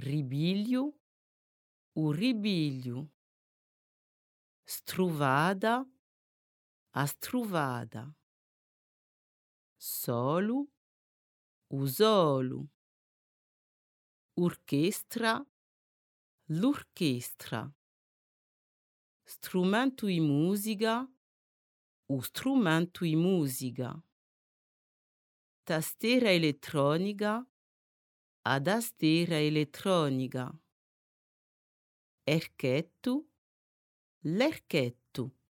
ribilju, u ribilju, struvada, a struvada, solu, u solu, orchestra, l'orchestra, strumento di musica, o strumento di musica, tastiera elettronica, a tastiera elettronica, erchetto, l'erchetto.